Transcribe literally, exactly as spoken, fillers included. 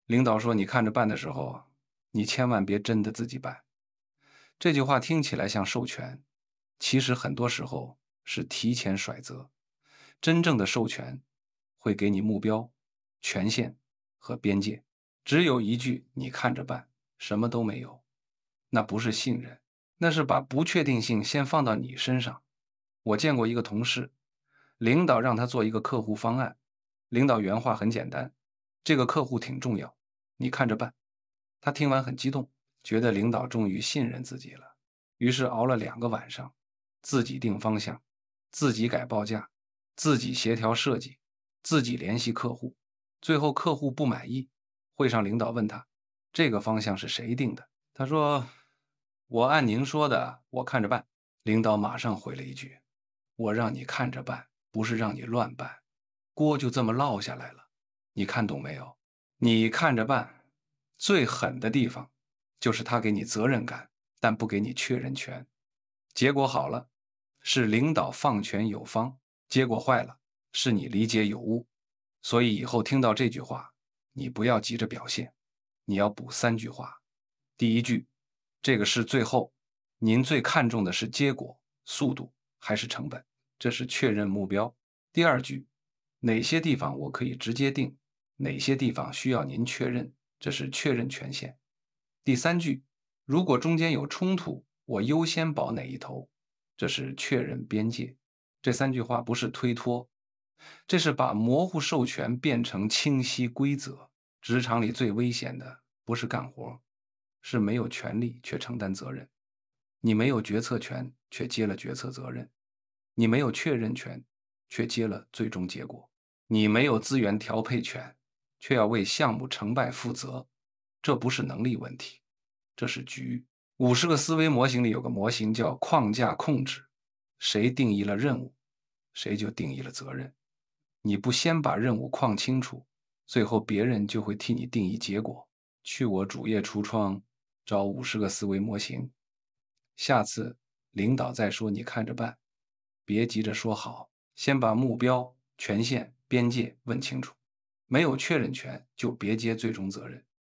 领导说你看着办的时候，你千万别真的自己办。这句话听起来像授权，其实很多时候是提前甩责。真正的授权会给你目标、权限和边界，只有一句“你看着办”，什么都没有，那不是信任，那是把不确定性先放到你身上。我见过一个同事，领导让他做一个客户方案，领导原话很简单：“这个客户挺重要，你看着办。”他听完很激动，觉得领导终于信任自己了，于是熬了两个晚上，自己定方向，自己改报价，自己协调设计，自己联系客户。最后客户不满意，会上领导问他：“这个方向是谁定的？”他说：“我按您说的，我看着办。”领导马上回了一句：“我让你看着办，不是让你乱办，锅就这么落下来了。你看懂没有？你看着办。”最狠的地方就是他给你责任感，但不给你确认权。结果好了，是领导放权有方；结果坏了，是你理解有误。所以以后听到这句话，你不要急着表现，你要补三句话。第一句，这个事最后您最看重的是结果、速度还是成本？这是确认目标。第二句，哪些地方我可以直接定，哪些地方需要您确认？这是确认权限。第三句，如果中间有冲突，我优先保哪一头？这是确认边界。这三句话不是推脱，这是把模糊授权变成清晰规则。职场里最危险的不是干活，是没有权利却承担责任。你没有决策权，却接了决策责任；你没有确认权，却接了最终结果；你没有资源调配权，却要为项目成败负责。这不是能力问题，这是局。五十个思维模型里有个模型叫框架控制，谁定义了任务，谁就定义了责任。你不先把任务框清楚，最后别人就会替你定义结果。去我主页橱窗找五十个思维模型，下次领导再说你看着办，别急着说好，先把目标、权限、边界问清楚。没有确认权就别接最终责任。